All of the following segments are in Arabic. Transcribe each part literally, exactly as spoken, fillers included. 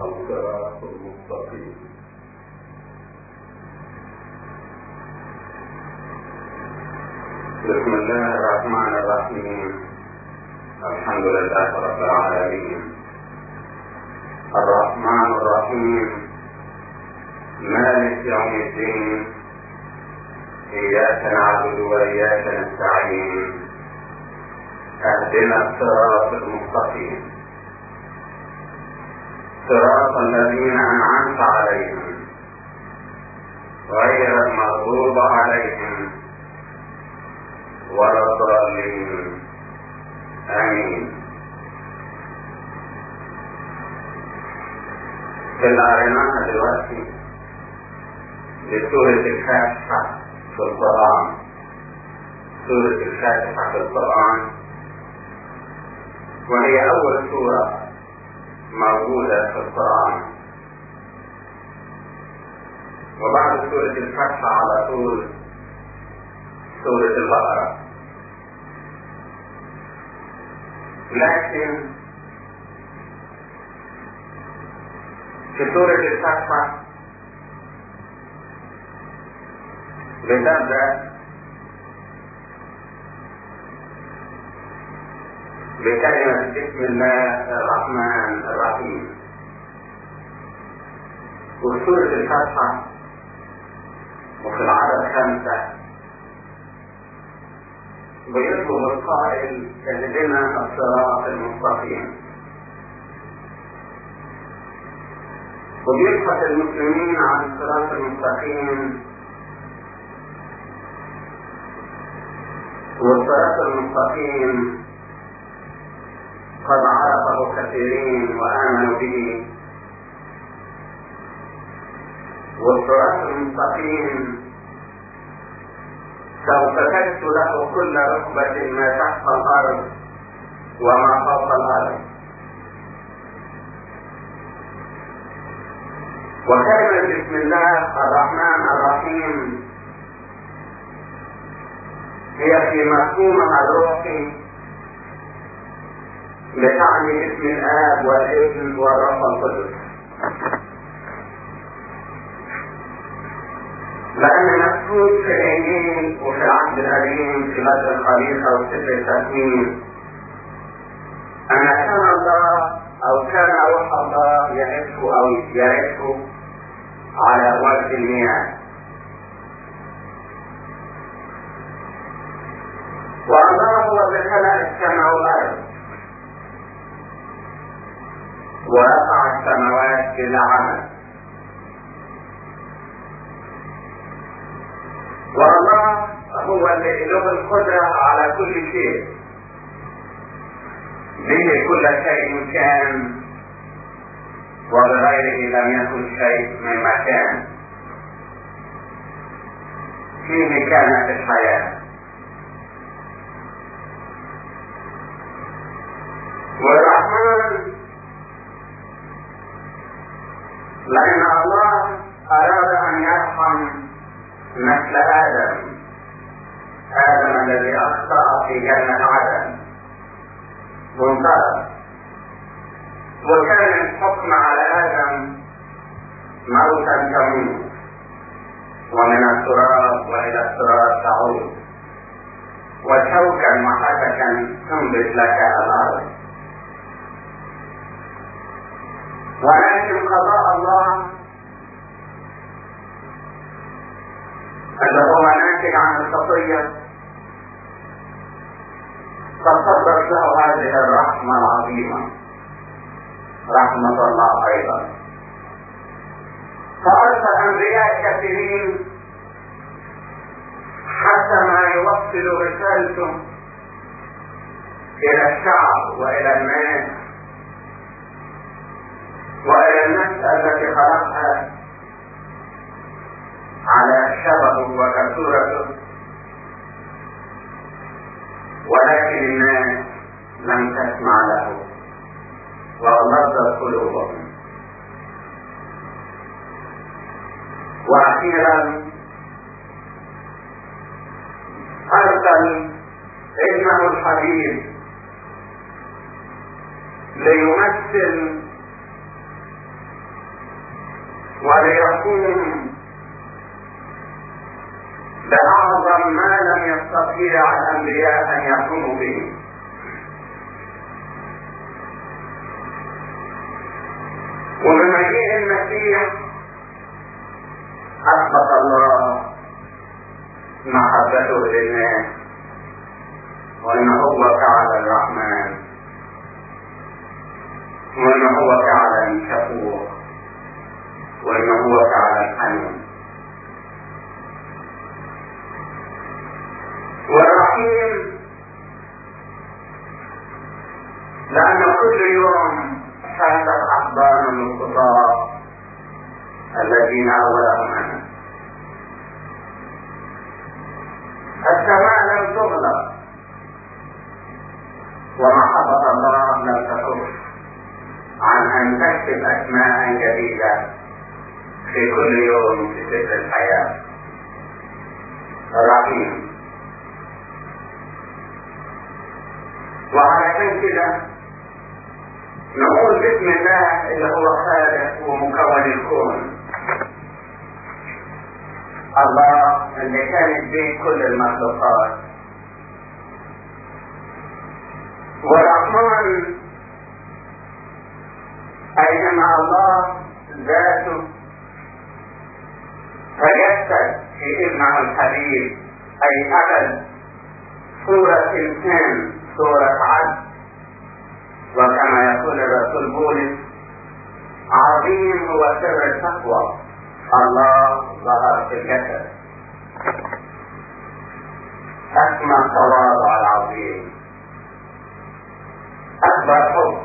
الصراط المستقيم. بسم الله الرحمن الرحيم. الحمد لله رب العالمين الرحمن الرحيم مالك يوم الدين. إياك نعبد وإياك نستعين. اهدنا الصراط المستقيم صراط الذين أنعمت عليهم غير المغضوب عليهم ولا الضالين. آمين. قرأناها دلوقتي لسورة الفاتحة في القرآن. سورة الفاتحة في القرآن، وهي أول سورة موجودة في القرآن، وبعد سورة الفاتحة على طول سورة البقرة. لكن في سورة الفاتحة بتبدأ بكلمة بسم الله الرحمن الرحيم. وسورة الفاتحة وفي العدد خمسة بيطلب القائل اهدنا الصراط المستقيم، وبيبحث المسلمين عن الصراط المستقيم. والصراط المستقيم قد عرفه كثيرين وآمنوا به. والصراط المستقيم سوف تجد له كل ركبة ما تحت الأرض وما فوق الأرض. وكلمة بسم الله الرحمن الرحيم هي في مفهومها الروحي بتعني باسم الآب والابن والروح القدس، لأن مكتوب في الإنجيل وفي العهد القديم في بدء الخليقة وسفر التكوين أن كان الله أو كان روح الله يعيش أو يعيش على وجه المياه. والله هو الذي خلق السماء والأرض ورفع السماوات بلا عمل. والله هو الذي له القدرة على كل شيء، به كل شيء كان وبغيره لم يكن شيء مما كان. فيه كانت الحياة. والرحمن لأن الله أراد أن يرحم مثل آدم آدم الذي أخطأ في جنة عدن وانطرد، وكان الحكم على آدم موتا تموت ومن التراب وإلى التراب تعود وشوكا وحسكا تنبت لك الأرض. ولكن قضاء الله اللي هو ناتج عن الخطية تصدت له هذه الرحمة العظيمة، رحمة الله أيضا، فأرسل أنبياء كثيرين حتى ما يوصل رسالته إلى الشعب وإلى الناس وإلى النفس التي خلقها على شبهه وكسورته، ولكن الناس لم تسمع له وغلظت قلوبهم. وأخيرا أرسل ابنه الحبيب ليمثل شرع الأنبياء أن يقوموا به. ومن مجيء المسيح أثبت الله محبته للناس، وأنه هو تعالى الرحمن، وأنه هو تعالى الشكور، وأنه هو تعالى الحنون والرحيم، لأن كل يوم شهدت أحضان الخطاة الذين أولهم أنا. السماء لم تغلق ومحبة الله لم تكف عن أن تكتب أسماء جديدة في كل يوم في سفر الحياة. الرحيم. وعلى كده نقول بسم الله اللي هو خالق ومكون الكون، الله اللي كانت بين كل المخلوقات، والرحمن أينما الله ذاته تجسد في ابنه الحبيب، أي أخذ صورة إنسان، صورة عبد، وكما يقول الرسول بولس عظيم هو سر التقوى، الله ظهر في الجسد. أسمى التواضع العظيم، أكبر حب،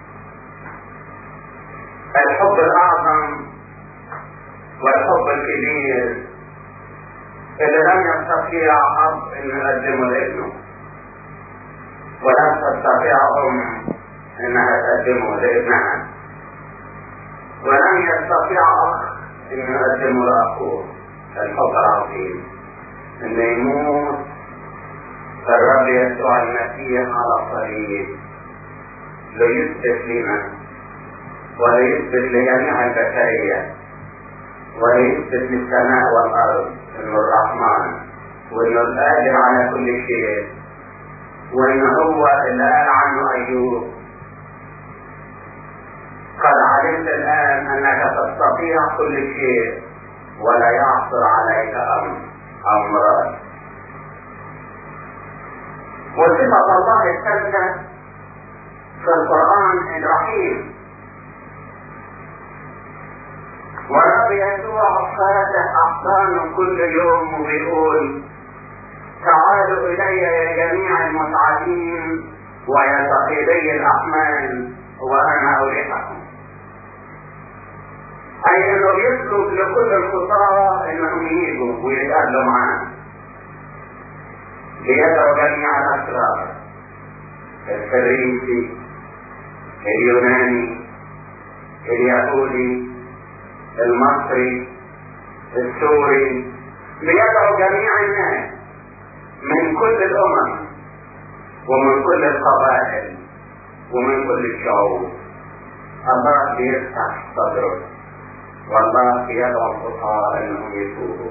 الحب الأعظم والحب الكبير اللي لم يستطيع أب أن يقدمه لابنه، ولم تستطيع أم أنها تقدمه لابنها، ولم يستطيع أخ أن يقدمه لأخوه. الحب العظيم أن يموت الرب يسوع المسيح على الصليب ليثبت لنا وليثبت لجميع البشرية وليثبت للسماء والأرض أنه الرحمن، وأنه القادر على كل شيء، وأن هو اللي قال عنه أيوب قد علمت الآن أنك تستطيع كل شيء ولا يعثر عليك أمر أمراض. وصفة الله الثالثة في القرآن الرحيم، والرب يسوع فاتح أحضانه كل يوم ويقول تعالوا إلي يا جميع المتعبين ويا ثقيلي الأحمال وأنا أريحكم. أي أنه يطلب لكل الخطاة أنهم يجوا ويتقابلوا معاه، ليدعو جميع الأشرار، الفريسي، اليوناني، اليهودي، المصري، السوري، ليدعو جميع الناس من كل الأمم ومن كل القبائل ومن كل الشعوب. الله بيفتح صدره، والله يدعو الخطاة انهم يتوبوا،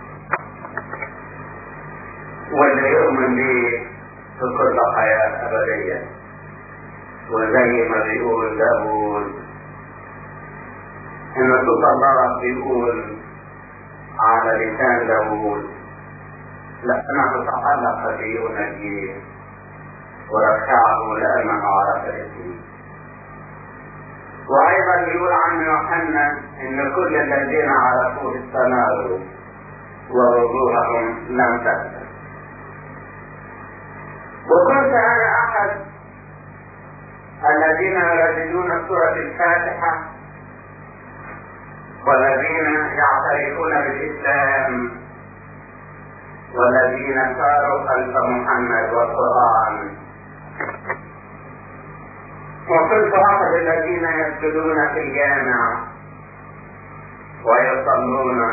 واللي يؤمن به في كل حياة أبدية. وزي ما بيقول داود ان صوت الله بيقول على لسان داود لأنه تحلق به ونجيه ورفعه لأنه عرف اسمه. وأيضا يقول عن يوحنا إن كل الذين عرفوه استناروا ووجوههم لم تبتسم. وكنت أنا أحد الذين يرددون سورة الفاتحة والذين يعترفون بالإسلام والذين ساروا خلف محمد والقرآن. وكنت أحد الذين يسجدون في الجامع ويصلون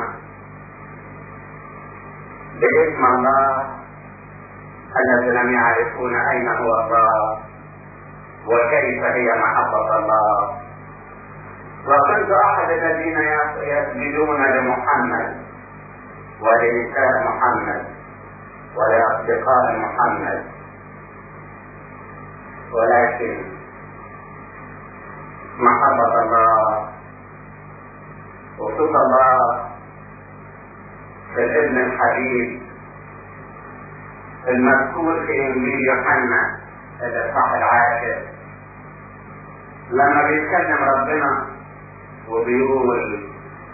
باسم الله الذي لم يعرفون أين هو الله وكيف هي محبة الله. وكنت أحد الذين يسجدون لمحمد ولنساء محمد ولأصدقاء محمد، ولكن محبة الله وصف الله في الابن الحبيب المذكور في انجيل يوحنا الاصحاح العاشر، لما بيتكلم ربنا وبيقول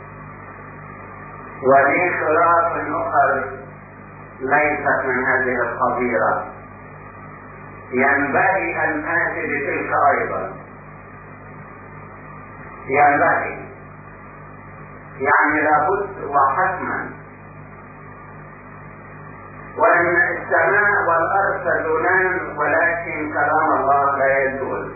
ولي خلاف اخر ليست من هذه القبيله ينبغي ان اتي بتلك ايضا. ينبغي يعني لابد وحتما، وان السماء والارض تزولان ولكن كلام الله لا يزول،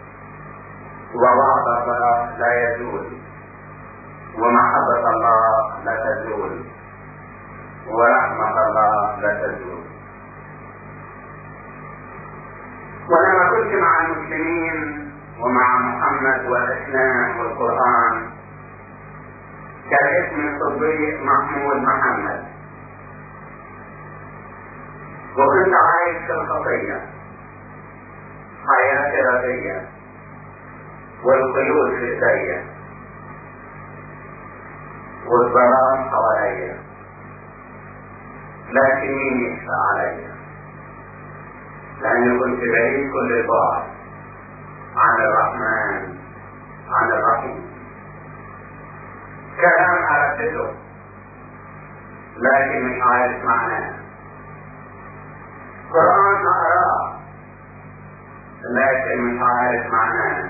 ووعد الله لا يزول، ومحبة الله لا تزول، ورحمة الله لا تزول. ولما كنت مع المسلمين ومع محمد والإسلام والقرآن كان اسمي الصديق محمود محمد، وكنت عايش في الخطية حياة ردية والقيود في ايديا والظلام حواليا، لكن مين يشفى عليا؟ لأني كنت بعيد كل البعد عن الرحمن عن الرحيم. كلام أردده لكن مش عارف معناه، قرآن أقراه لكن مش عارف معناه،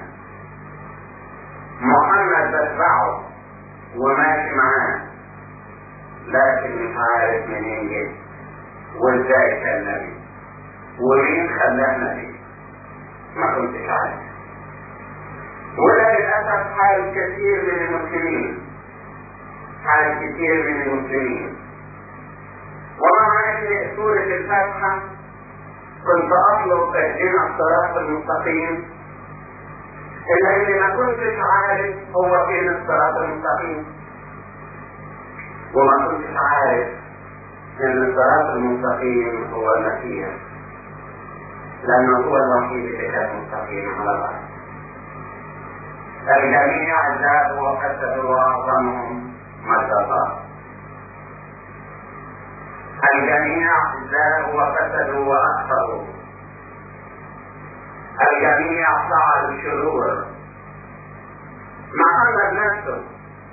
محمد بتبعه وماشي معاه لكن مش عارف منين جه وازاي كان نبي ومين خلاه نبي، ما كنتش عارف. وده للأسف حال كثير من المسلمين، حال كثير من المسلمين. ومع ان سورة الفاتحة كنت اطلب اهدنا الصراط المستقيم، الا اني ما كنتش عارف هو فين الصراط المستقيم، وما كنتش عارف ان الصراط المستقيم هو المسيح، لانه هو الوحيد اللي كان مستقيم على الارض. الجميع زادوا وفسدوا واعظمهم مجد الله. الجميع زادوا وفسدوا واخطأوا. الجميع فعلوا شرور. محمد نفسه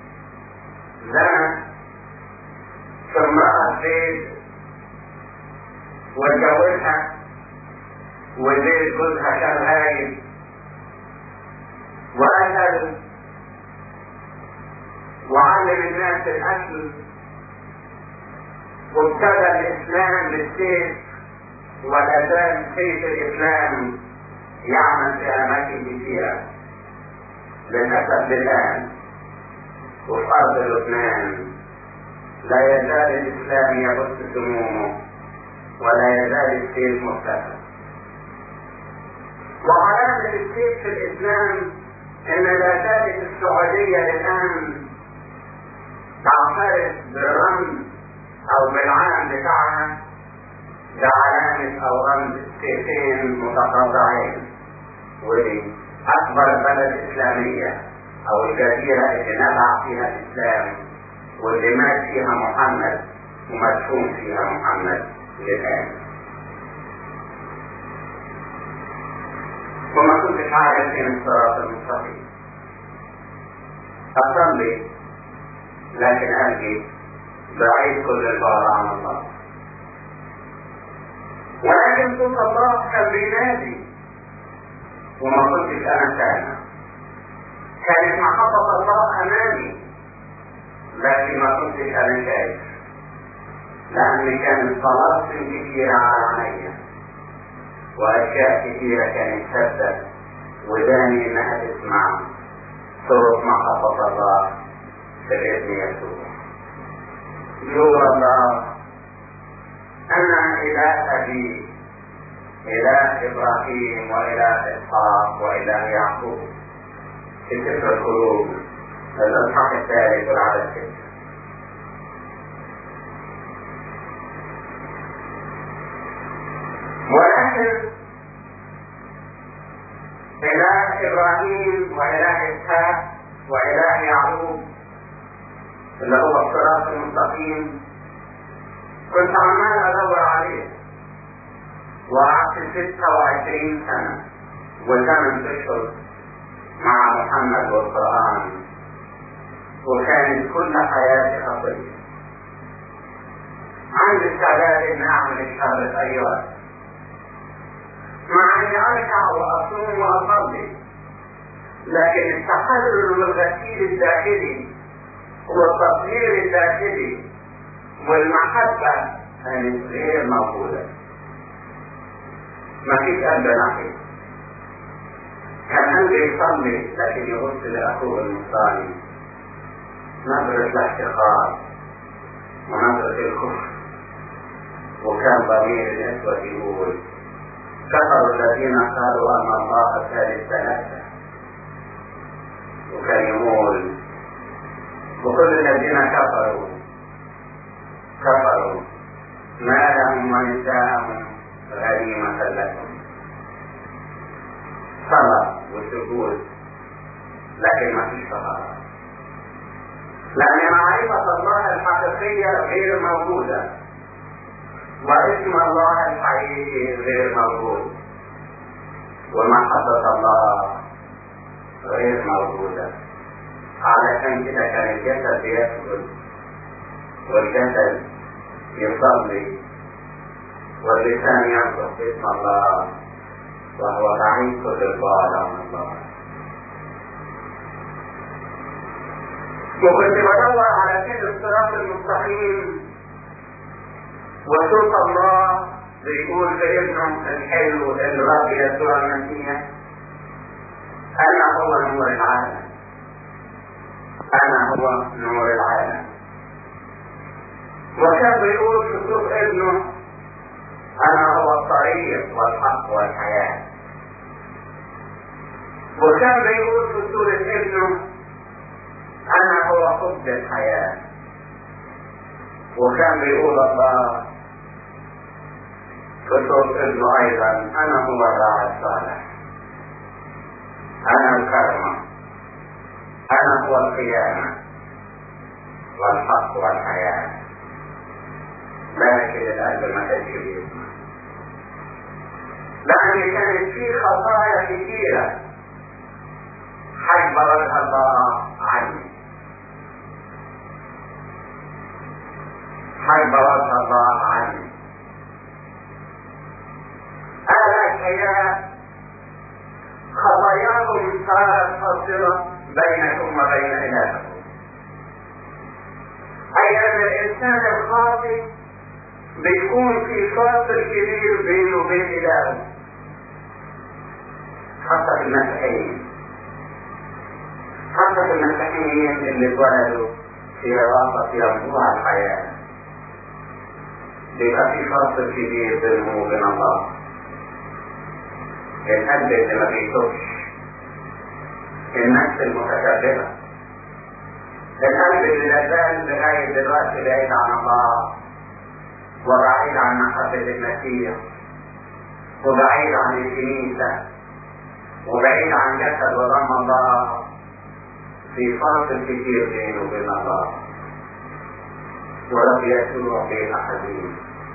زنى في امرأة زيد واتجوزها، وزيد جوزها كان هايل وأكل وعلم الناس الأكل، وابتدى الإسلام بالسيف، ولا زال سيف الإسلام يعمل في أماكن كثيرة للأسف الآن. وفي أرض لبنان لا يزال الإسلام يبث سمومه ولا يزال السيف مرتفع. وعلامة السيف في الإسلام إن لا زالت السعودية الآن تعترف بالرمز أو بالعلم بتاعها بعلامة أو رمز سيفين متقاطعين. ودي أكبر بلد إسلامية أو الجزيرة اللي نبع فيها الإسلام واللي مات فيها محمد ومدفون فيها محمد للآن. وما كنتش عارف فين الصراط المستقيم. أصلي لكن قلبي بعيد كل البعد عن الله، ولكن صوت الله كان بينادي وما كنتش أنا سامع. كانت محبة الله أمامي لكن ما كنتش أنا شايف، لأن كانت طلاسم كثيرة على عيني وأشياء كثيرة كانت تبدأ وداني إنها تسمع صوت محبة الله في الابن يسوع. نور الله أنا إله أبي، إله إبراهيم وإله إسحاق وإله يعقوب في سفر الخروج الإصحاح الثالث والعدد الستة. إبراهيم وإله إسحاق وإله يعقوب اللي هو الصراط المستقيم، كنت عمال أدور عليه وقعدت ستة وعشرين سنة وثمان أشهر مع محمد والقرآن، وكانت كل حياتي خطية. عندي استعداد إن أعمل الشر في أي وقت، مع إني أركع وأصوم وأصلي، لكن التحرر والغسيل الداخلي والتطهير الداخلي والمحبة كانت غير موجودة. ما فيش قلب ناحية. كان قلبي يصلي لكن يبص لأخوه المصلي نظرة الاحتقار ونظرة الكفر، وكان ضمير الأسود يقول كفروا الذين قالوا أن الله ثالث ثلاثة، وكان يقول وكل الذين كفروا كفروا ما لهم ونساءهم غنيمة لكم. صلاة وسجود لكن ما فيش طهارة، لأن معرفة الله الحقيقية غير موجودة، واسم الله الحقيقي غير موجود، ومحبة الله غير موجودة. علشان كده كان الجسد يسجد والجسد يصلي واللسان ينطق باسم الله وهو بعيد كل البعد عن الله. وكنت بدور على كل الصراط المستقيم، وشوف الله بيقول لابنه الحلو الرب يسوع المسيح أنا هو نور العالم، أنا هو نور العالم. وكان بيقول في صوت ابنه أنا هو الطريق والحق والحياة. وكان بيقول في سورة ابنه أنا هو خبز الحياة. وكان بيقول الله في صوت ابنه أيضا أنا هو الراعي الصالح، أنا الكرمة، أنا هو القيامة والحق والحياة. لكن القلب ما كانش بيسمع، لأن كانت فيه خطايا كثيرة حجبرتها الله عني، حجبرتها الله عني. أهل الحياة خطاياهم صارت فاصلة بينكم وبين إلهكم. أي أن الإنسان الخاطئ بيكون في فاصل كبير بينه وبين إلهه، حتى في المسيحيين، حتى في المسيحيين اللي اتولدوا في وسط ينبوع الحياة بيبقى في فاصل كبير بينهم وبين الله. القلب اللي ما بيتوبش، النفس المتكبرة، القلب اللي لازال لغاية دلوقتي بعيد عن الله وبعيد عن محبة المسيح وبعيد عن الكنيسة وبعيد عن جسد ودم الله، في فاصل كتير بينه وبين الله. ورب يسوع بين حزين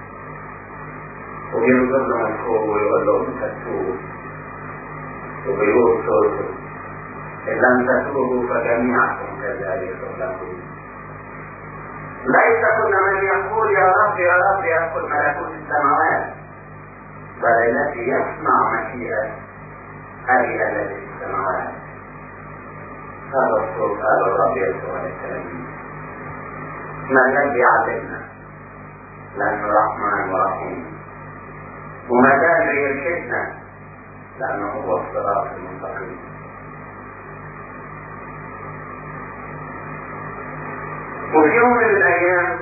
وبينظر له من فوق ويقول له انت تتوب، وبيقول صوته إن لم تتوبوا فجميعكم كذلك تغلبون. ليس كل من يقول يا رب يا رب يدخل ملكوت السماوات، بل الذي يسمع مشيئة أبي الذي في السماوات. هذا الصوت قال الرب يسوع الكريم. ما الذي يعلمنا؟ لأنه رحمن ورحيم، وما زال يرشدنا لأنه هو الصراط المستقيم. وفي يوم من الأيام،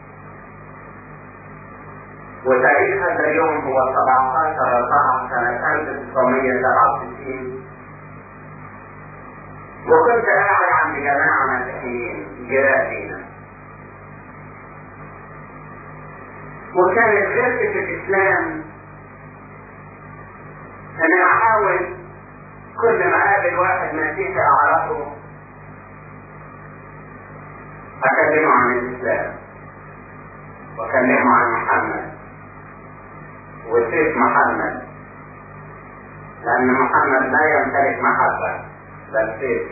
وتاريخ هذا اليوم هو سبعة عشر أربعة سنة ألف وتسعمائة وسبعة وستين، وكنت قاعد عند جماعة مسيحيين جيراننا، وكانت غرفة الإسلام أنا أحاول كل ما قابل واحد مسيحي اعرفه اكلمه عن الاسلام واكلمه عن محمد وسيف محمد، لان محمد لا يمتلك محبة بل سيف،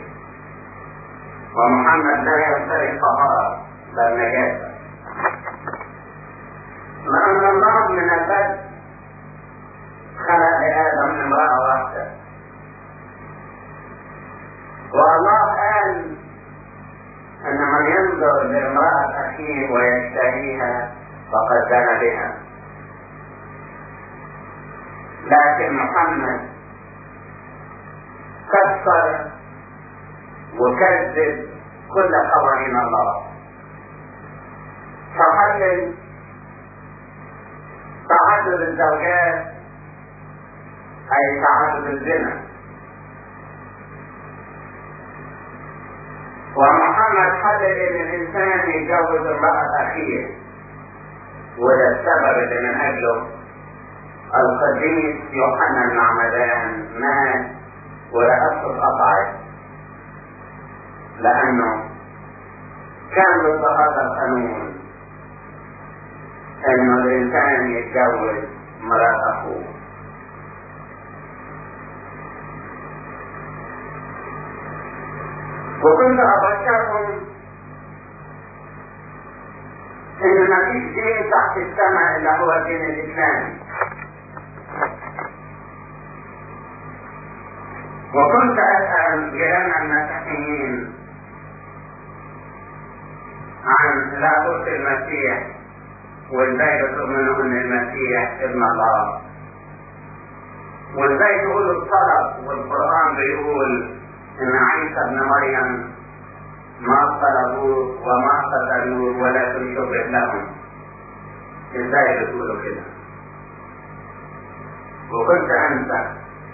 ومحمد لا يمتلك طهارة بل نجاسة، لأن الله من البدء خلق لآدم امرأة واحدة، والله قال أن من ينظر لامرأة أخيه ويشتهيها فقد زنى بها. لكن محمد كسر وكذب كل قوانين الله، فحلل تعدد الزوجات أي تعدد الزنا، ومحمد حلل ان الانسان يتجوز امرأة اخيه، وده السبب اللي من اجله القديس يوحنا المعمدان مات ورأسه اتقطعت، لانه كان ضد هذا القانون انه الانسان يتجوز مرأة اخوه. وكنت أبشرهم إن ما فيش دين تحت السماء إلا هو الدين الإسلامي، وكنت أسأل جيران المسيحيين عن لاهوت المسيح وإزاي بتؤمنوا إن المسيح ابن الله، وإزاي تقولوا الطلب والقرآن بيقول إن عيسى ابن مريم ما طلبوه وما قتلوه ولكن شبه لهم، إزاي بتقولوا كده؟ وكنت أنسى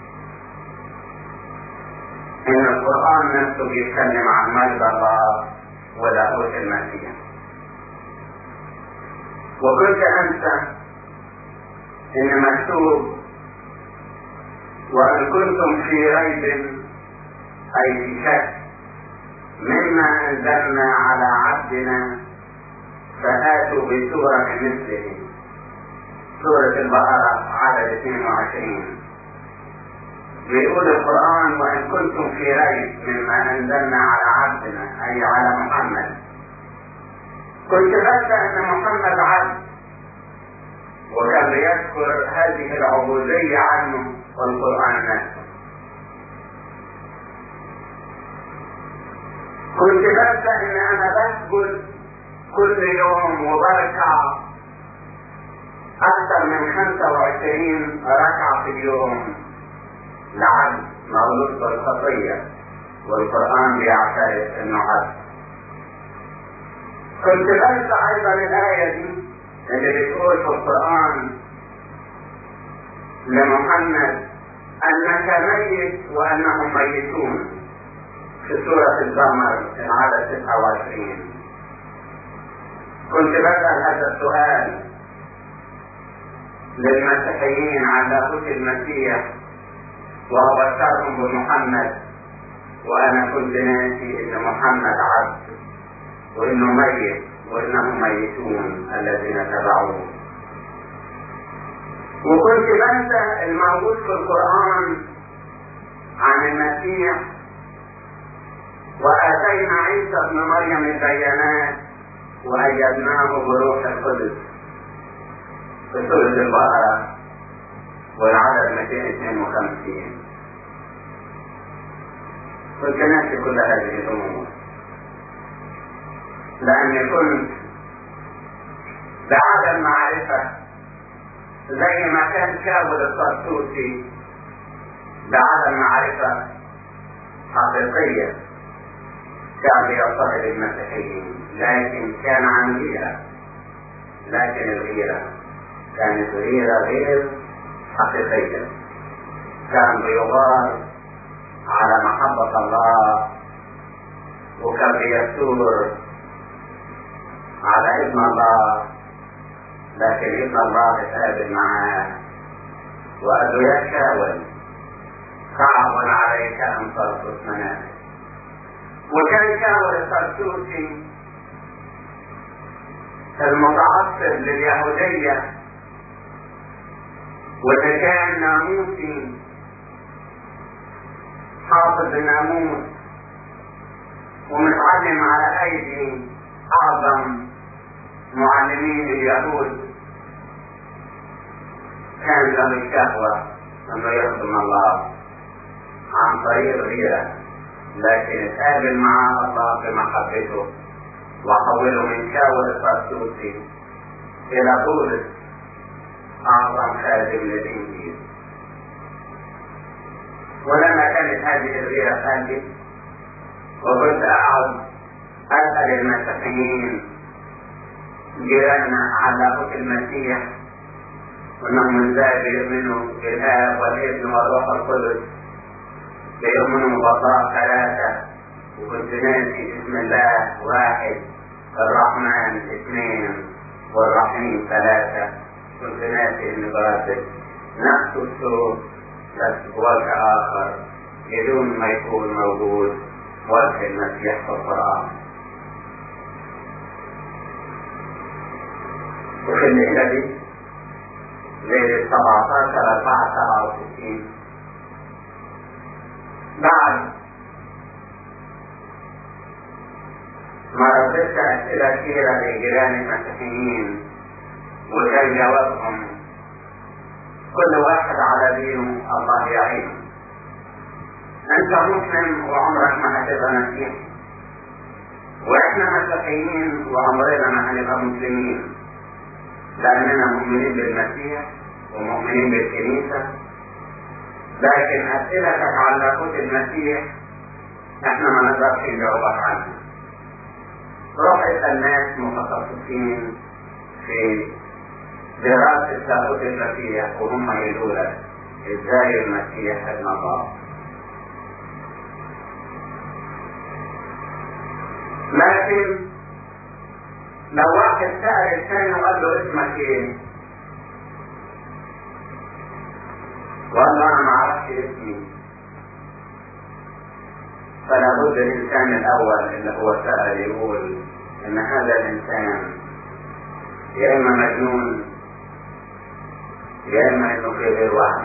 إن القرآن نفسه بيتكلم عن مجد الله ولاهوت المسيح، وكنت أنسى إن مكتوب وإن كنتم في ريب أي في شك مما أنزلنا على عبدنا فآتوا بسورة مثله، سورة البقرة عدد اثنين وعشرين. بيقول القرآن وإن كنتم في ريب مما أنزلنا على عبدنا أي على محمد. كنت ببدأ أن محمد عبد، وكان يذكر هذه العبودية عنه والقرآن نفسه. كنت ببدأ ان انا بسجد كل يوم وبركع اكثر من خمسة وعشرين ركعة في اليوم لعبد مولود بالخطية، والقرآن بيعترف انه عبد. كنت ببدأ ايضا الاية دي اللي بتقول في القرآن لمحمد انك ميت وانهم ميتون في سورة الزمر العدد تسعة وعشرين. كنت بسأل هذا السؤال للمسيحيين عن لاهوت المسيح وأبشرهم بمحمد، وأنا كنت ناسي إن محمد عبد وإنه ميت وإنهم ميتون الذين تبعوه. وكنت بنسى الموجود في القرآن عن المسيح وآتينا عيسى ابن مريم البيانات وأيدناه بروح القدس في سورة البقرة والعدد مئتين واثنين وخمسين. كنت ناسي كل هذه الأمور لأني كنت بعدم معرفة زي ما كان شاول الطرطوسي بعدم معرفة حقيقية كان بيصطهد المسيحيين، لكن كان عن غيرة، لكن الغيرة كانت غيرة غير حقيقية، كان بيغار على محبة الله وكان بيثور على ابن الله، لكن ابن الله اتقابل معاه وقال له يا شاول صعب عليك أن ترقص منامك. وكان شاول الطرطوسي المتعصب لليهودية، وده كان ناموسي حافظ الناموس ومتعلم على أيدي أعظم معلمين اليهود، كان له الشهوة أنه يخدم الله عن طريق الغيرة، لكن اتقابل مع الله بمحبته وحوله من شاول الطرطوسي إلى بولس أعظم خادم للإنجيل. ولما كانت هذه الغيرة خالد وكنت أقعد أسأل المسيحيين جيراننا على لاهوت المسيح وأنهم ازاي بيؤمنوا بالآب والابن والروح القدس، بيؤمنوا بالله ثلاثة، وكنت ناسي بسم الله واحد، الرحمن اثنين، والرحيم ثلاثة. كنت ناسي ان براسل نفس الصوت بس وجه آخر بدون ما يكون موجود وجه المسيح في القرآن. وفي الليلة دي ليلة سبعتاشر أربعة سبعة وستين بعد ما رددت أسئلة كثيرة لجيران المسيحيين وكان جوابهم كل واحد على دينه الله يعينه. أنت مسلم وعمرك ما هتبقى مسيحي، وإحنا مسيحيين وعمرنا ما هنبقى مسلمين، لأننا مؤمنين بالمسيح ومؤمنين بالكنيسة، لكن أسئلتك عن لاهوت المسيح احنا ما نقدرش نجاوبك عنها. روح اسأل ناس متخصصين في دراسة لاهوت المسيح وهم يقولوا لك ازاي المسيح ابن الله. لكن لو واحد سأل الثاني وقال له اسمك ايه؟ وقال له انا ما اعرفش اسمي، فلا بد الانسان الاول اللي هو سأل يقول ان هذا الانسان يا اما مجنون يا اما انه في غير وعي.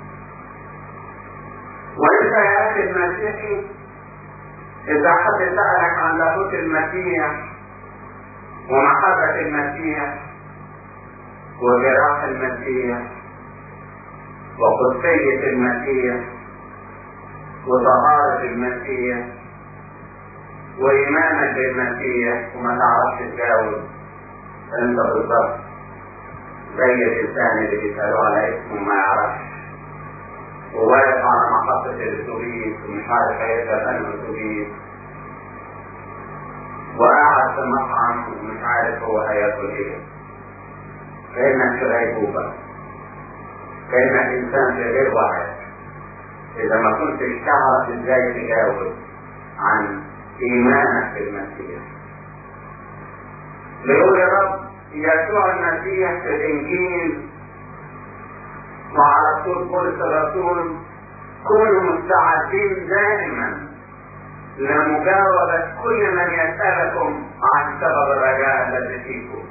وانت يا اخي المسيحي اذا حد سألك عن لاهوت المسيح ومحبة المسيح وجراح المسيح وقدسية المسيح وطهارة المسيح وإيمانك بالمسيح وما تعرفش تجاوب، أنت بالضبط زي الإنسان اللي بيسألوه على اسمه ما يعرفش، وواقف على محطة الأتوبيس ومش عارف هيركب أنهي أتوبيس، وقاعد في المطعم ومش عارف هو هياكل ايه. كأنك في غيبوبة، كأنك إنسان في غير وعي إذا ما كنتش تعرف إزاي تجاوب عن إيمانك بالمسيح. بيقول يا رب يسوع المسيح في الإنجيل وعلى طول بولس الرسول كونوا مستعدين دائما لمجاوبة كل من يسألكم عن سبب الرجاء الذي فيكم.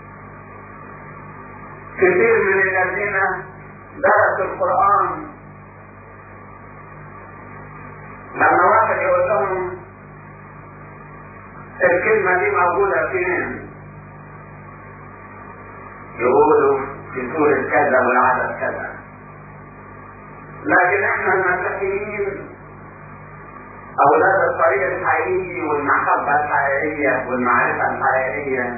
كثير من الذين درسوا القرآن لما واحد يقول لهم الكلمة دي موجودة فين؟ يقولوا في سورة كذا والعدد كذا. لكن احنا المسيحيين أولاد الطريق الحقيقي والمحبة الحقيقية والمعرفة الحقيقية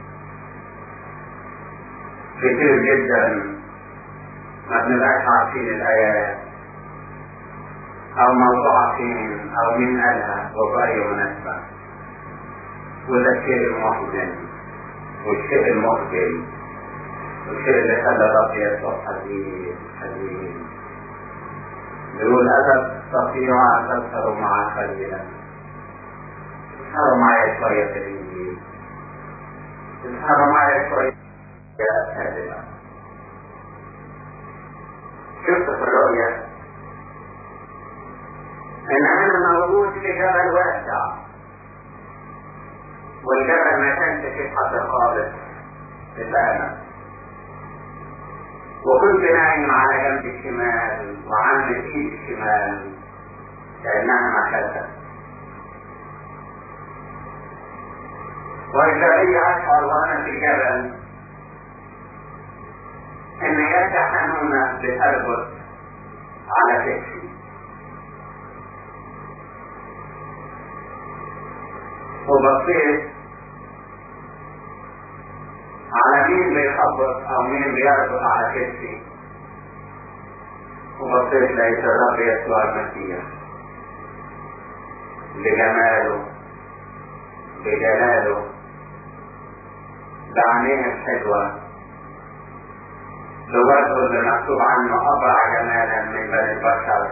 كتير جدا ما بنبقاش عارفين الآيات أو موضوعها فين أو مين قالها وبأي مناسبة. وده الشيء المحزن والشيء المخجل والشيء اللي خلى الرب يسوع حزين حزين. يقول ألا تستطيع أن تسهروا معي قليلا، تسهروا معي شوية في الإنجيل، تسهروا معي شوية يا كاذبة. شفت في الرؤية ان انا موجود في جبل واسع، والجبل ما كانش في حد خالص الا انا، وكنت نايم على جنب الشمال وعن ايد الشمال كانها مخده. واذا بي اشعر وانا في الجبل ان يد حنونه بتربط على كتفي، وبصيت على مين بيخبط او مين بيربط على كتفي، وبصيت لقيت الرب يسوع المسيح بجماله بجلاله بعينيه الحلوة بوجهه اللي مكتوب عنه أبرع جمالا من بني البشر،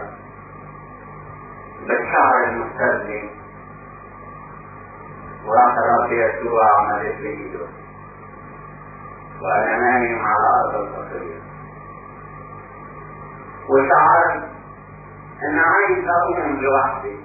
بالشعر المستدني، وراح الرب يسوع مدد بإيده وأنا نايم على أرض الفقير، وشعرت إن عايز أقوم لوحدي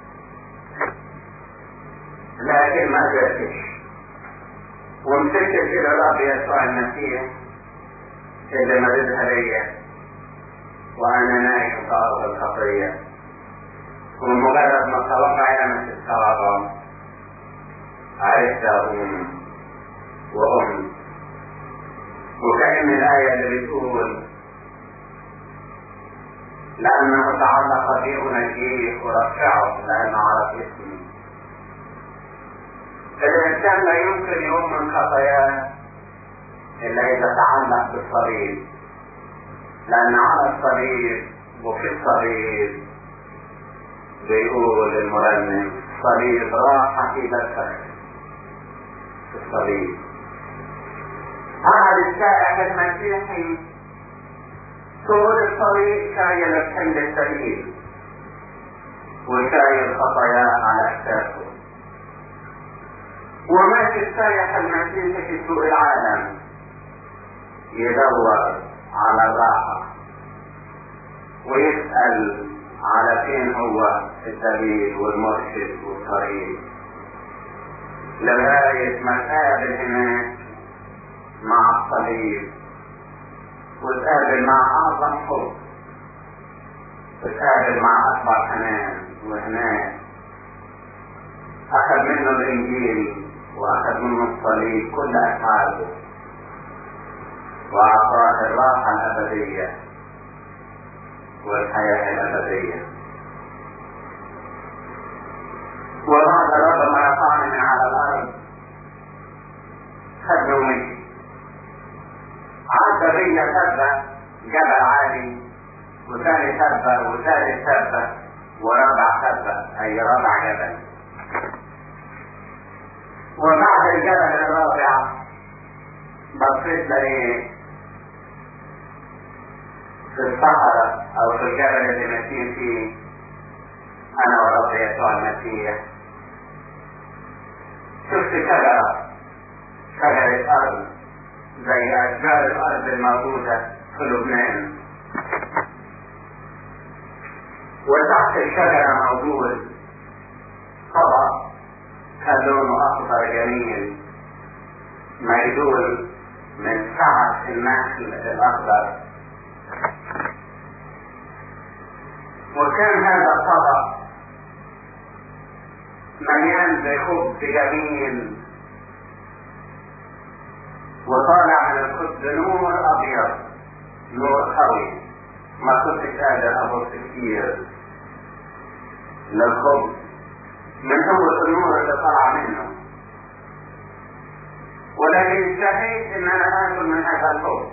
لكن ما قدرتش، ومسكت إلى الرب يسوع المسيح اللي مددها ليا وأنا نايم في أرض الخطية، ومجرد ما صوابع لمست الصوابع عرفت أقوم وأقوم. وكأن الآية اللي بتقول لأنه تعلق بي أنجيه ورفعه لأنه عرف اسمي. الإنسان لا يمكن يقوم من خطاياه إلا إذا تعلق بالصليب، لأن على الصليب وفي الصليب بيقول المرنم صليب راحة في بثك في الصليب. قعد السائح المسيحي طول الطريق شايل الحمل الثقيل وشايل خطاياه على أكتافه، وماشي السائح المسيحي في سوق العالم يدور على الراحة ويسأل على فين هو الدليل والمرشد والطريق، لغاية ما تقابل هناك مع الصليب وتقابل مع أعظم حب وتقابل مع أكبر حنان، وهناك أخذ منه الإنجيل وأخذ منه الصليب كل أفعاله وأعطاه الراحة الأبدية والحياة الأبدية. وبعد الرب ما رفعني من على الأرض خدني ومشي، عدى بيا سبة جبل عالي وثاني سبة وثالث سبة ورابع سبة أي رابع جبل. وبعد الجبل الرابع بصيت لقيت في الصحراء أو في الجبل اللي ماشيين فيه أنا ورب يسوع المسيح، شفت شجرة شجرة أرض زي أشجار الأرض الموجودة في لبنان، وتحت الشجرة موجود طبق كان لونه أخضر جميل ميدول من سعة النخل الأخضر، وكان هذا الطبق مليان بخبز جميل، وطالع من الخبز نور أبيض نور قوي، ما كنتش قادر أبص كتير للخبز من قوة النور اللي طلع منه، ولكن اشتهيت ان انا اكل من هذا الخبز،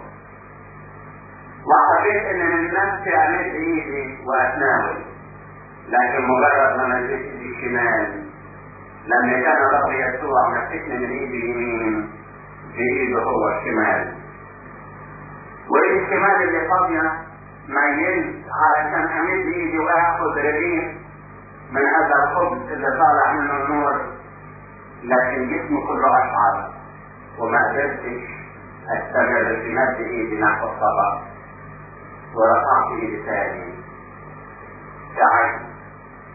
وحسيت ان من نفسي امد ايدي واتناول، لكن مجرد ما مديت ايدي الشمال لما كان الرب يسوع مسكني من ايدي اليمين بايده هو الشمال، وايدي الشمال اللي فاضيه ميلت علشان امد ايدي واخذ رغيف من هذا الخبز اللي طالع منه النور، لكن جسمي كله اشعر وما قدرتش استمر في مد ايدي نحو الطبق، ورفعت ايدي ثاني تعبت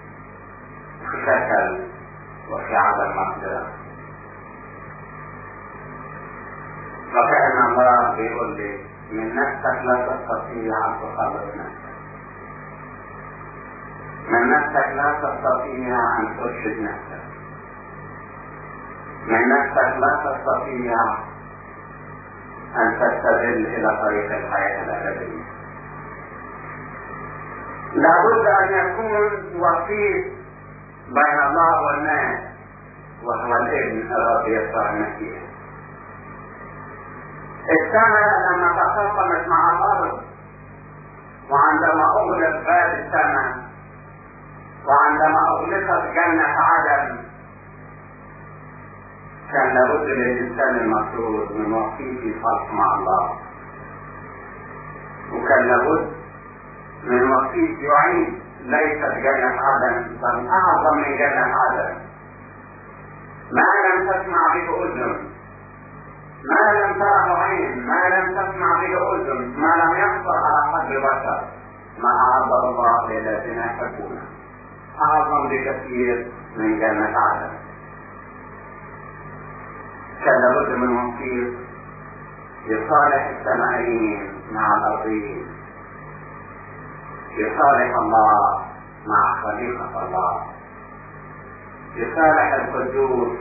شكل وفي عدم مقدرة. وكأن الله بيقول لي من نفسك لا تستطيع أن تخلص نفسك، من نفسك لا تستطيع أن ترشد نفسك، من نفسك لا تستطيع أن تستدل إلى طريق الحياة الأبدية. لابد أن يكون وسيط بين الله والناس، وهو الابن الرب يسوع المسيح. السماء لما تخاصمت مع الأرض، وعندما أغلق باب السماء، وعندما أغلقت جنة عدن، كان لابد للإنسان المفروض من وسيط يصالح مع الله، وكان لابد من وسيط يعين ليست جنة عدن بل أعظم من جنة عدن. ما لم تسمع به أذن، ما لم تره عين، ما لم تسمع به أذن، ما لم يخطر على قلب بشر، ما أعظم الله للذين يحبونه، أعظم بكثير من جنة عدن. كان لابد من وسيط يصالح السمائيين مع الأرضيين، يصالح الله مع خليقة الله، يصالح القدوس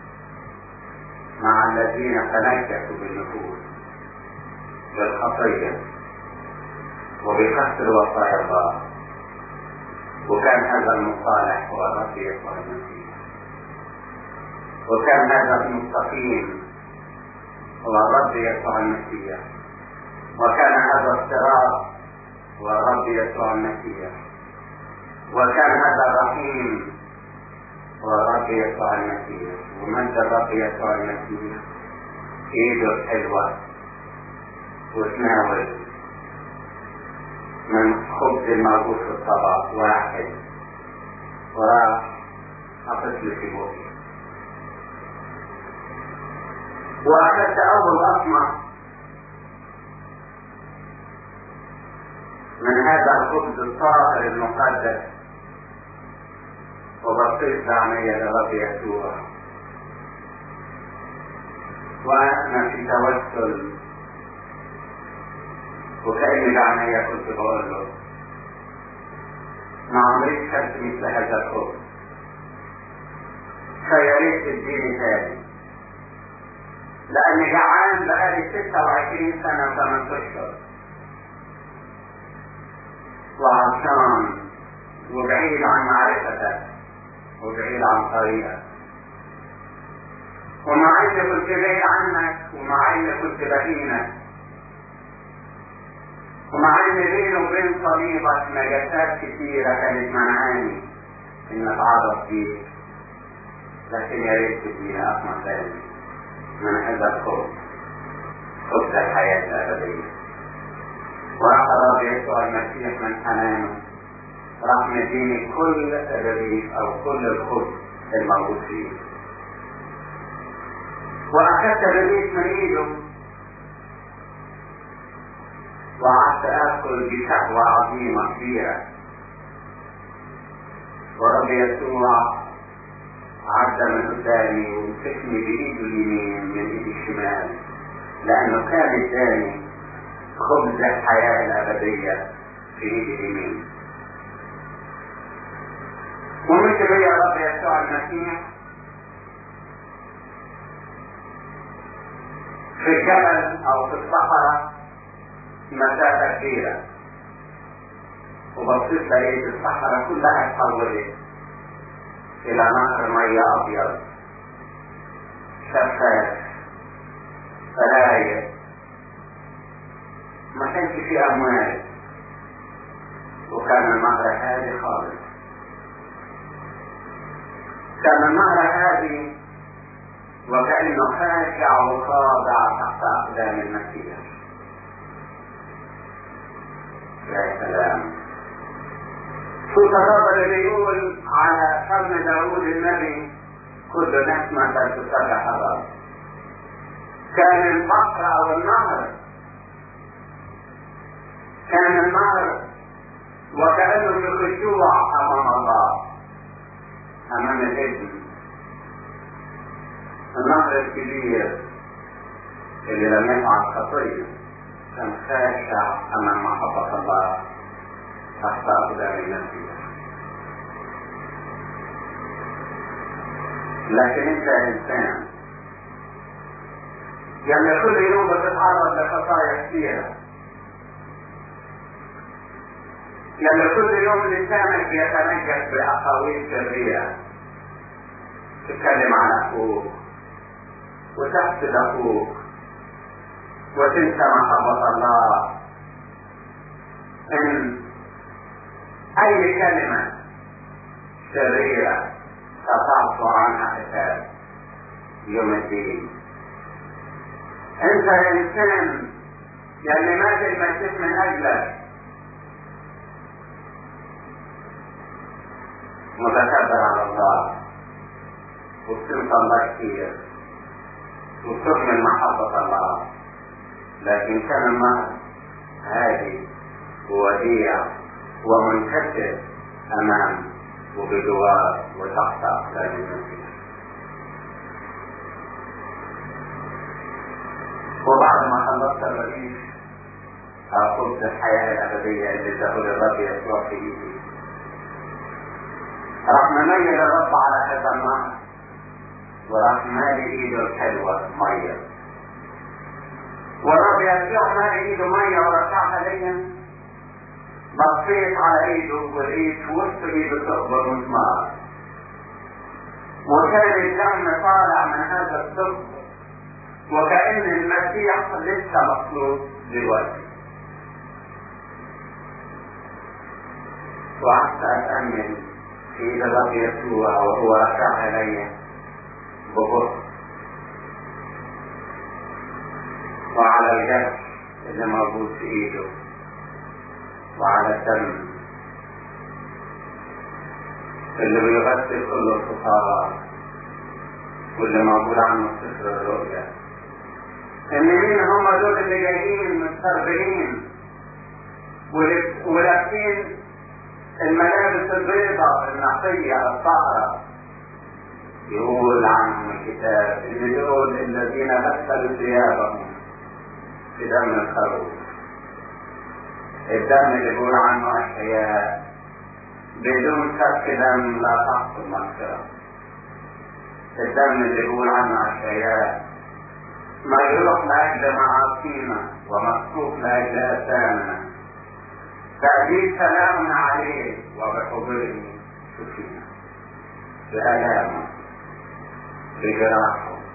مع الذين تنكسوا بالنفوس بالخطية وبكسر وصايا الله. وكان هذا المصالح هو الرب يسوع المسيح، وكان هذا المستقيم هو الرب يسوع المسيح، وكان هذا الصراط هو الرب يسوع المسيح، وكان هذا الرحيم هو الرب يسوع المسيح. ومجد الرب يسوع المسيح ايده الحلوة وتناول من خبز الموجود في الطبق واحد وراح حطت لي في بوقي، واخذت اول قطمة من هذا الخبز الطاهر المقدس، وبصيت بعيني لرب يسوع وانا في توسل، وكأني بعيني كنت بقول له ما عمري كنت مثل هذا الخبز، فيا ريت تديني تاني، لاني جعان بقالي ستة وعشرين سنة وثمان اشهر، وعطشان وبعيد عن معرفتك وبعيد عن طريقك، ومع اني كنت بعيد عنك، ومع اني كنت بهينك، ومع ان بيني وبين صليبك نجاسات كثيرة كانت منعاني ان اتعرف بيك، لكن يا ريت تديني اطمع ثاني من هذا الخبز، خبز الحياة الأبدية. وأخذ يسوع المسيح من حنانه راح مديني كل الرغيف أو كل الخبز الموجود فيه، وأخذت الرغيف من إيده وقعدت آكل بشهوة عظيمة كبيرة، ورب يسوع عدى من قدامي ومسكني بإيده اليمين من إيدي الشمال، لأنه كان اداني خبز الحياة الأبدية في إيدي اليمين. ومشي بي رب يسوع المسيح في الجبل أو في الصحراء مسافة كبيرة، وبصيت لقيت الصحراء كلها اتحولت إلى نهر مياه أبيض شفاف فرايق، ما كانش فيه أمواج، وكان النهر هادي خالص، كان النهر هادي وكأنه خاشع وخاضع تحت أقدام المسيح. يا سلام، شوف الرب اللي بيقول على فم داود النبي كل نسمة تسبح الرب. كان البحر أو النهر، كان النهر وكأنه في خشوع أمام الله، امام الابن، النهر الكبير اللي لم يفعل خطيه كان خاشع امام محبة الله تحت اقدام المسيح. لكن انت انسان يعني كل يوم بتتعرض لخطايا كثيرة، يعني كل يوم لسانك بيتنجس بأقاويل سرية، تتكلم عن اخوك وتحسد اخوك وتنسى محبة الله. ان اي كلمة سرية ستعصر عنها حساب يوم الدين. انت يا انسان يعني مات المسيح من اجلك، متكبر على الله وبتنسى الله كثير وتهمل محبة الله، لكن كان النهر هادي ووديع ومنكسر امام وبجوار وتحت اقدام المسيح. وبعد ما خلصت الرئيس أخذت الحياة الأبدية اللي تقول الرب يسوع في إيدي، راح مميل الرب على هذا النهر وراح مالي إيده الحلوة مية، والرب يسوع مالي إيده مية ورفعها ليا، بصيت على إيده ولقيت وسط إيده ثقب مسمار، وكان الدم طالع من هذا الثقب وكأن المسيح لسه مخلوق دلوقتي. وقعدت أتأمل في الرب يسوع وهو رفع إلي ببطء وعلى الجرح اللي موجود في إيده وعلى الدم اللي بيغسل كل الخطايا واللي موجود عنه سفر الرؤيا. ان مين هم دول اللي جايين مستربعين ولابسين الملابس البيضاء النقية الطاهرة؟ يقول عنهم الكتاب ان دول الذين غسلوا ثيابهم في دم الخروف، الدم اللي بيقول عنه اشعياء بدون سفك دم لا تحصل مغفرة، الدم اللي بيقول عنه اشعياء مجروح لاجل معاصينا ومسروق لاجل اثامنا، تأديب سلامنا عليه وبحضوره شفينا، بآلامه بجراحه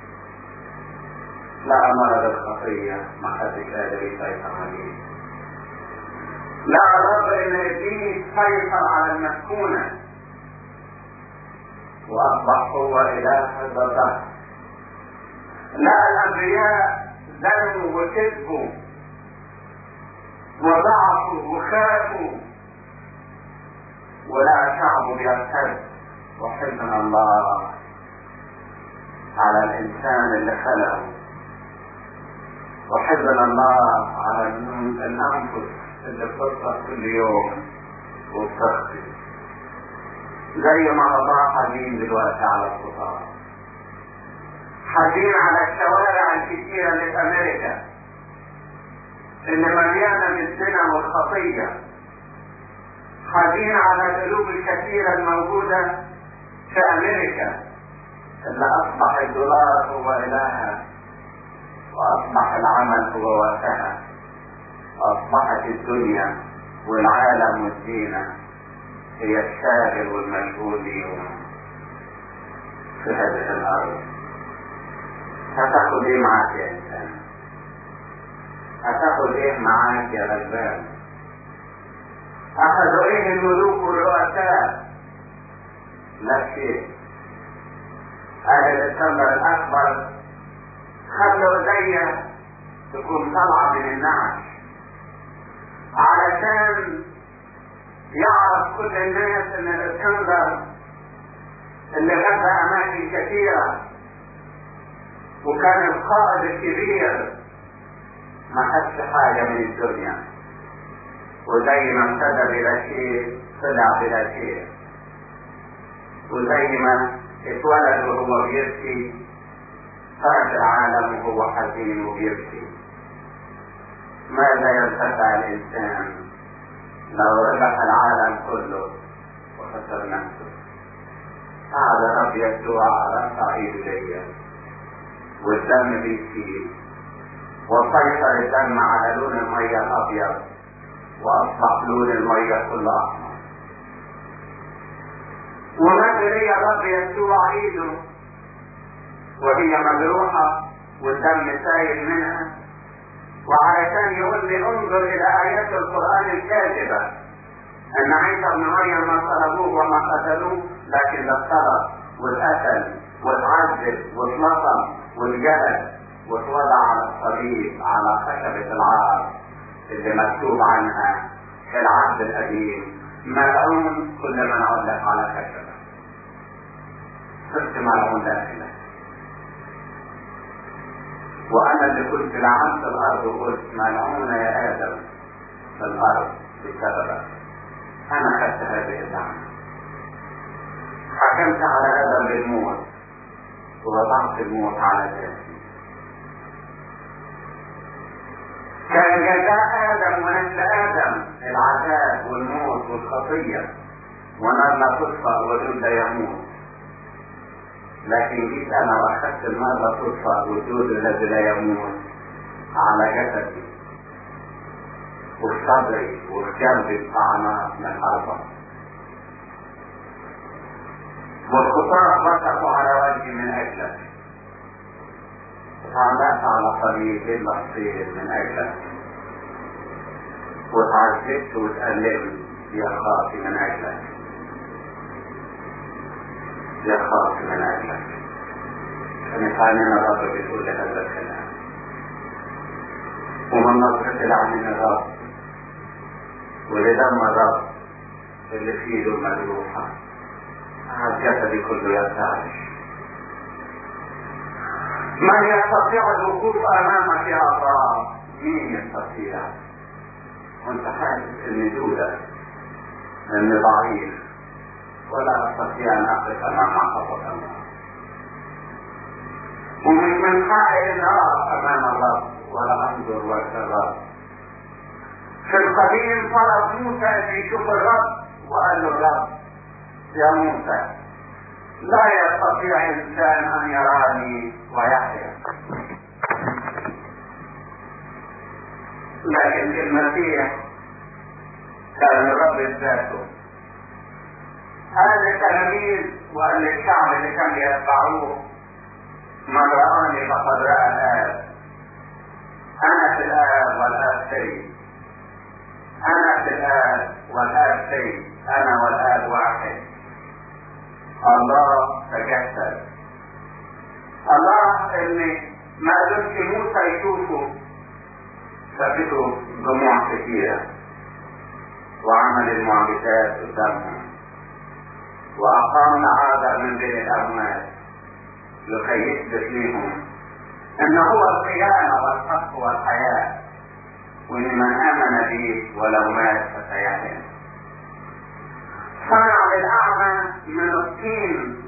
لا مرض الخطية ما حدش قادر يسيطر عليه، لا الرب ان ابليس سيطر على المسكونة واصبح هو اله الضغط، لا الانبياء ذنبوا وكذبوا وضعفوا وخافوا، ولا شعب بيرتد، وحزن الله على الانسان اللي خلقه، وحزن الله على الانفس اللي بتطلق كل يوم وبتخطي، زي ما الله حزين دلوقتي على الخطاة، حزين على الشوارع الكثيرة اللي في امريكا اللي مليانة بالزنا والخطية، حزين على القلوب الكثيرة الموجودة في امريكا اللي اصبح الدولار هو الهها، واصبح العمل هو واسعها، واصبحت الدنيا والعالم والزينة هي الشاغل والمشغول بيهم في هذه الارض. هتاخد ايه معاك يا انسان؟ هتاخد ايه معاك يا غلبان؟ اخذوا ايه الملوك والرؤساء؟ لا شيء. اهل الاسكندر الاكبر خلوا ايديا تكون طالعه من النعش علشان يعرف كل الناس ان الاسكندر اللي غزا اماكن كثيره وكان القائد الكبير ما خدش حاجه من الدنيا، وزي ما ابتدى بلا شيء طلع بلا شيء. وزي ما اتولد وهو بيبكي خرج العالم وهو حزين وبيبكي. ماذا ينتفع الإنسان لو ربح العالم كله وخسر نفسه؟ قعد الرب يسوع رفع ايديه والدم بيسيل وسيطر الدم على لون المية الأبيض وأصبح لون المية كله أحمر. ومد لي الرب يسوع ايده وهي مجروحة والدم سايل منها، وعلشان يقول لي انظر إلى آيات القرآن الكاذبة أن عيسى ابن مريم ما صلبوه وما قتلوه، لكن ده اضطرب واتقتل واتعذب واتلطم واتجلد واتوضع على الصليب على خشبة العار اللي مكتوب عنها في العهد القديم ملعون كل من علق على خشبة. صرت ملعون داخلك. وأنا اللي كنت لعنت الأرض وقلت ملعونة يا آدم في الأرض بسببك، أنا خدت هذه اللعنة، حكمت على آدم بالموت ووضعت الموت على ذاتي. كان جزاء آدم ونسل آدم العذاب والموت والخطية ونار لا تطفأ وجود لا يموت، لكن جيت أنا وأخذت النار لا تطفأ وجود الذي لا يموت على جسدي وفي صدري وفي جنبي طعنات من أربع، والخطاة بصقوا على وجهي من أجلك، وطعنات على طريقي المصير من أجلك، وتعذبت وتألمت يا خاطي من أجلك، يا خاطي من أجلك. كانت عننا الرب بتقول لهذا الكلام، ومن نظرة العين الرب ولدم الرب اللي في ايده المجروحة على جسدي كله يرتعش. من يستطيع الوقوف امامك يا الله؟ مين يستطيع؟ وانت حاسس اني دولة اني ضعيف ولا استطيع ان اقف امام عقبة الله، ومش من حقي ان اقف امام الرب ولا انظر وجه الرب. في القديم طلب موسى ان يشوف الرب وقال له الرب يا موسى لا يستطيع انسان ان يراني ويحيا، لكن في المسيح كان الرب ذاته قال للتلاميذ وقال للشعب اللي كان يتبعوه من رآني فقد رأى الآب، أنا في الآب والآب في، أنا في الآب والآب في، أنا والآب واحد. الله تجسد، الله اللي ما قدرش موسى يشوفه شافته دموع كثيرة وعمل المعجزات قدامهم وأقام عادة من بين الأموات لكي يثبت لهم أن هو القيامة والحق والحياة، وإن من آمن به ولو مات فسيحيا. صنع للأعمى من الطين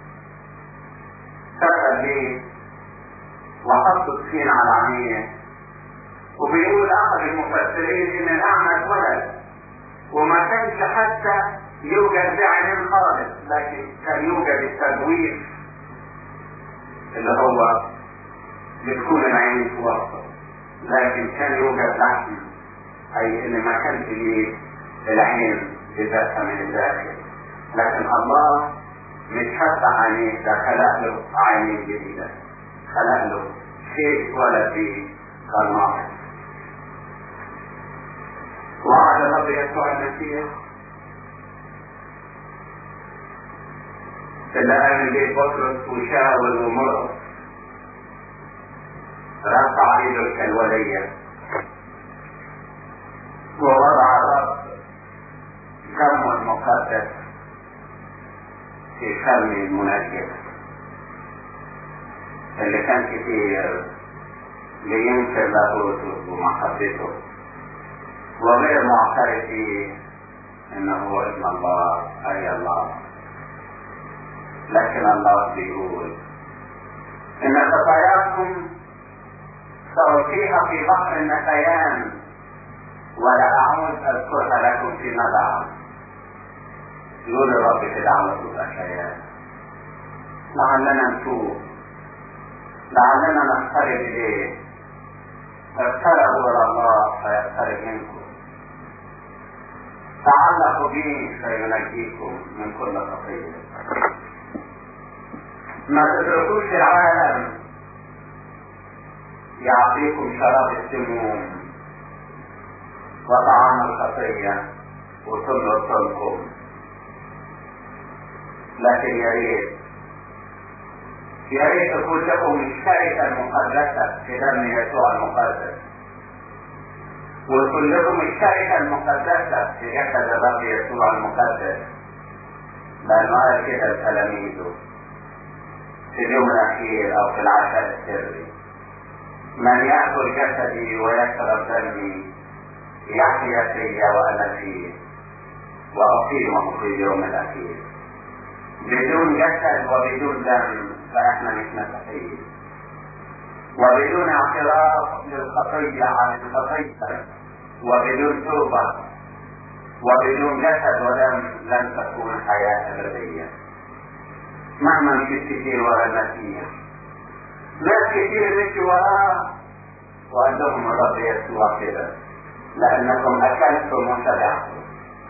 كتب ليه وحط الطين على عينيه، وبيقول أحد المفسرين إن الأعمى اتولد وما كانش حتى يوجد بعين خالص، لكن كان يوجد التجويف اللي هو بتكون العين في وسطه، لكن كان يوجد لحم، أي إن ما كانش ليه العين بذاتها من الداخل. لكن الله مش فتح عينيه، ده خلق له عينين جديدة، خلق له شيء ولد فيه كان ناقص. وعلى الرب يسوع المسيح اللي قام بيه بطرس وشاول ومرقس رفع ايده الكلولية ووضع الرب دمه المقدس في فم المنجس اللي كان كتير لينكر لاهوته ومحبته وغير معترف انه هو ابن الله اي الله. لكن الله بيقول ان خطاياكم سألقيها في بحر النسيان ولا اعود اذكرها لكم فيما بعد. يقول الرب كده على صوت اشعياء. لعلنا نتوب، لعلنا نقترب اليه. اقتربوا الى الله فيقترب منكم. تعلقوا به فينجيكم من كل خطيه. ما تتركوش العالم يعطيكم شراب السموم وطعام الخطيه وتملوا صلبكم. لكن يا ريت يا ريت تكون لكم الشركه المقدسه في دم يسوع المقدس، ويكون لكم الشركه المقدسه في جسد الرب يسوع المقدس. لانه قال كده لتلاميذه في اليوم الاخير او في العشاء السري: من ياكل جسدي ويشرب دمي يحيا فيا وانا فيه واقيمه في اليوم الاخير. بدون جسد وبدون دم فاحنا مش مسيحيين، وبدون اعتراف للخطيه عن الخطيه وبدون توبه وبدون جسد ودم لن تكون حياه ابديه. مهما مشيت كتير ورا المسيح، ناس كتير مشي وراه وقال لهم الرب يسوع كده: لانكم اكلتم وشبعتم.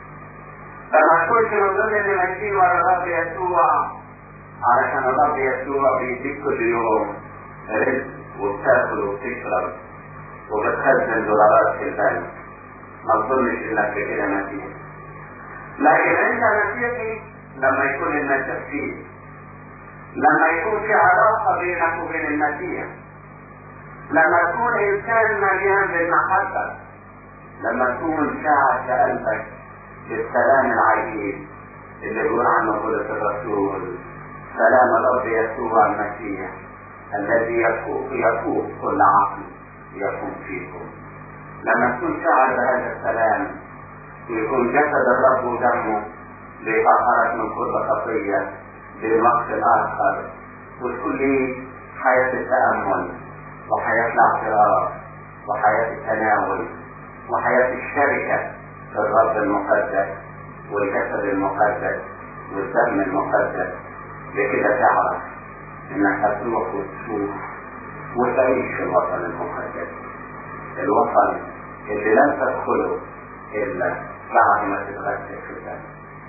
فما تكونش من ضمن اللي ماشيين ورا الرب يسوع، علشان الرب يسوع بيديك كل يوم رزق وبتاكل وبتشرب وبتخزن دولارات في البنك. ما تظنش انك كده مسيحي. لكن انت مسيحي لما يكون المسيح فيك، لما يكون في علاقه بينك وبين المسيح، لما تكون انسان مليان بالمحبه، لما تكون شاعر في قلبك بالسلام العجيب اللي بيقول عنه بولس الرسول: سلام الرب يسوع المسيح الذي يفوق يفوق كل عقل يكون فيكم. لما تكون شاعر بهذا السلام ويكون جسد الرب ودمه بيطهرك من كل خطيه بالوقت الاخر، وتكون لي حياه التامل وحياه الاعتراف وحياه التناول وحياه الشركه في الرب المقدس والجسد المقدس والدم المقدس. بكده تعرف انك هتروح وتشوف وتعيش في الوطن المقدس، الوطن اللي لن تدخله الا بعد ما تتغسل في الدم.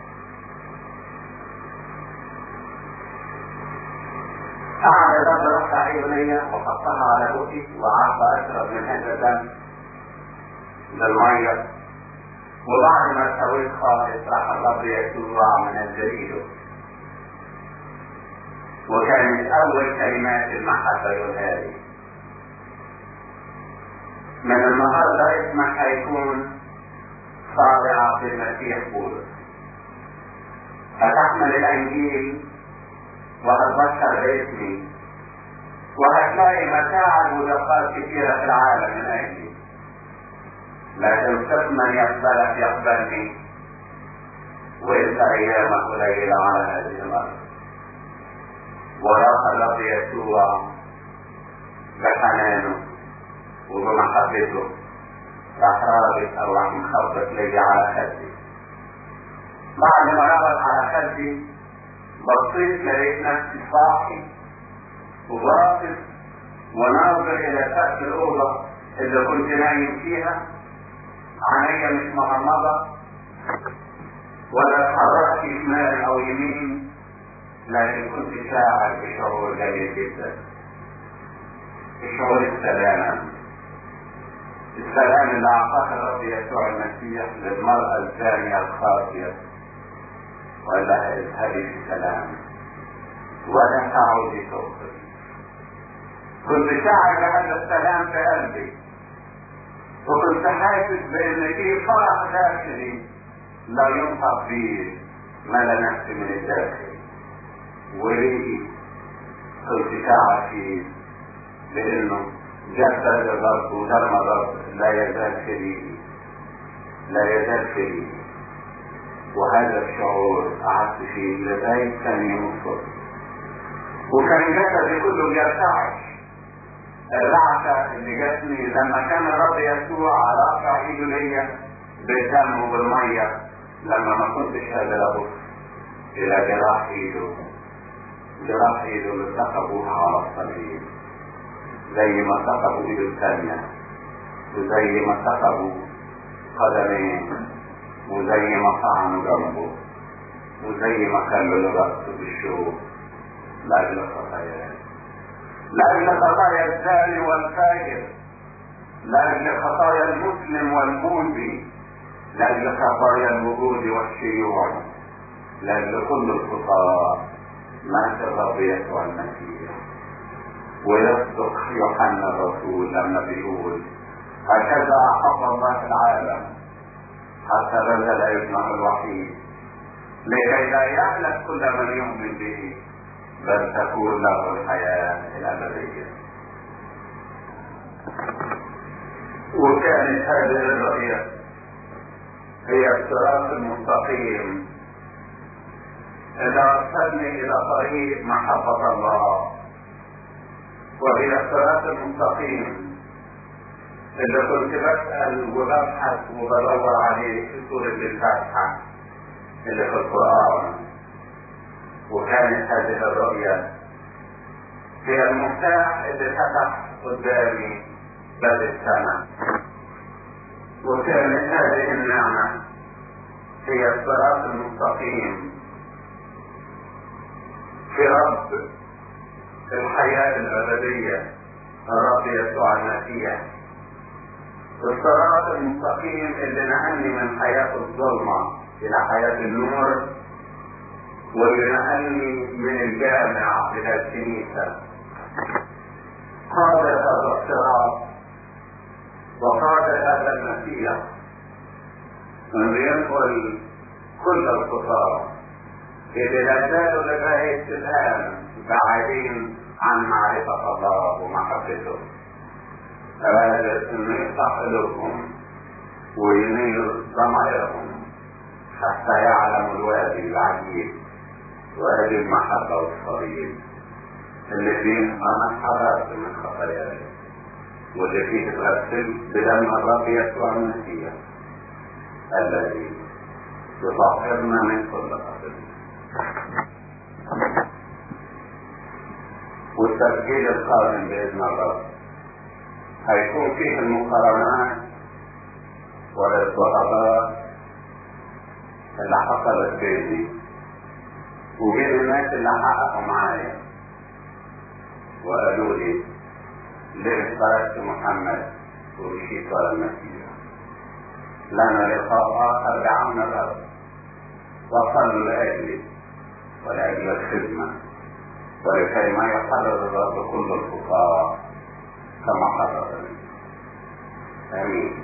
قعد الرب رفع عيني وحطها على بوقي وقعدت اشرب من هذا الدم للميه، وبعد ما سويت خالص راح الرب يسوع من الجليل، وكانت اول كلمات المحبه يقولها لي: من النهارده اسمك هيكون صابعه في المسيح بولس، هتحمل الانجيل وهتبشر باسمي وهتلاقي متاعب ودقات كثيره في العالم من اجلي، لكن شوف من يقبلك يقبلني وانت ايامك قليله على هذه الارض. وراح الرب يسوع بحنانه وبمحبته راح رابط او راح مخبط لي على خدي. بعد ما رابط على خدي بصيت لقيت نفسي صاحي وواقف وناظر الى سقف الاوضه اللي كنت نايم فيها. عينيا مش مغمضه ولا اتحركت شمال او يمين، لكن كنت شاعر بشعور جميل جدا، بشعور السلام، السلام اللي اعطاه الرب يسوع المسيح للمرأة الزانية الخاطئة وقال لها: اذهبي بسلام ولا تعودي تخطئي. كنت شاعر بهذا السلام في قلبي، وكنت حاسس بان في فرح داخلي لا ينطق به ملا نفسي من الداخل، وريقي كنت شاعر فيه بانه جسد الرب ودم الرب لا يزال في ريقي، لا يزال في ريقي. وهذا الشعور قعدت فيه لغايه ثاني يوم الصبح. وكان جسدي كله بيرتعش. الرعشة اللي جاتني لما كان الرب يسوع رافع ايده ليا بالدم وبالمية، لما ما كنتش قادر ابص الى جراح ايده، جراح ايده اللي سحبوها على الصليب، زي ما سحبوا ايده الثانية، وزي ما سحبوا قدمين، وزي ما طعنوا جنبه، وزي ما خلوا رأسه بالشوك لأجل خطاياه، لأجل خطايا الزاني والفاجر، لأجل خطايا المسلم والبوذي، لأجل خطايا الوجود والشيوع، لأجل كل الخطاة مات الرب يسوع المسيح. ويصدق يوحنا الرسول لما بيقول هكذا أحب الله العالم حتى بذل ابنه الوحيد لكي لا يهلك كل من يؤمن به بل تكون له الحياة الأبدية. وكانت هذه الرؤية هي الصراط المستقيم الذي أرسلني إلى طريق محبة الله، وهي الصراط المستقيم اللي كنت بسأل وببحث وبدور عليه في سورة الفاتحة اللي في القرآن. وكانت هذه الرؤية هي المفتاح اللي فتح قدامي باب السماء، وكانت هذه النعمة هي الصراط المستقيم في رب الحياة الأبدية الرب يسوع المسيح، الصراط المستقيم اللي نقلني من حياة الظلمة إلى حياة النور، واللي نقلني من الجامع إلى الكنيسة. قاد هذا الصراط وقاد هذا المسيح أن ينقل كل الخطاة اللي لا زالوا لغاية الآن بعيدين عن معرفة الله ومحبته، هذا انه يفتح قلوبهم وينير ضمائرهم حتى يعلموا الوادي العجيب، وادي المحبة والصليب اللي فيه انا اتحررت من خطاياي، واللي فيه اتغسلت بدم الرب يسوع المسيح الذي يطهرنا من كل خطيئة. والتسجيل القادم بإذن الله هيكون فيه المقارنات والاضطرابات اللي حصلت بيني وبين الناس اللي حققوا معايا وقالوا لي ليه تركت محمد ومشيت ورا المسيح. لنا لقاء آخر بعون الرب، وصلوا لأجلي ولأجل الخدمة ولكي ما يحرر الرب كل الخطاة كما حررني. آمين.